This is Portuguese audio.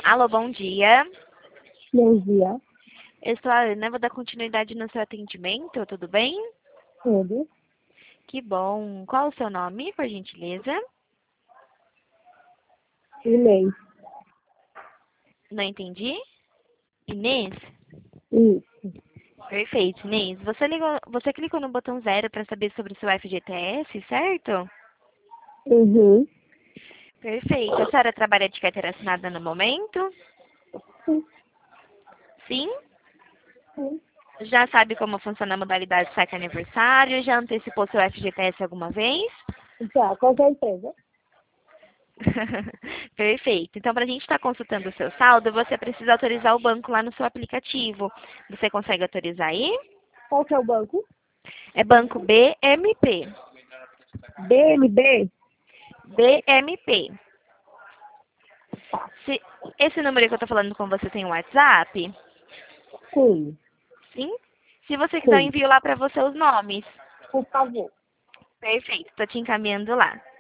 Alô, bom dia. Bom dia, Eu sou a Ana, vou dar continuidade no seu atendimento, tudo bem? tudo. Que bom. Qual o seu nome, por gentileza? E-mail. Não entendi. Inês? Isso. Perfeito, Inês. Você clicou no botão zero para saber sobre o seu FGTS, certo? Uhum. Perfeito. A senhora trabalha de carteira assinada no momento? Sim, Sim? sim. Já sabe como funciona a modalidade saque aniversário? Já antecipou seu FGTS alguma vez? Já, com certeza. Perfeito. Então, para a gente estar consultando o seu saldo, você precisa autorizar o banco lá no seu aplicativo. Você consegue autorizar aí? Qual que é o banco? É Banco BMP. BNB? BMP. Se esse número que eu estou falando com você tem um WhatsApp? Sim, Sim? Se você quiser, eu sim. envio lá para você os nomes. Por favor. Perfeito. Estou te encaminhando lá.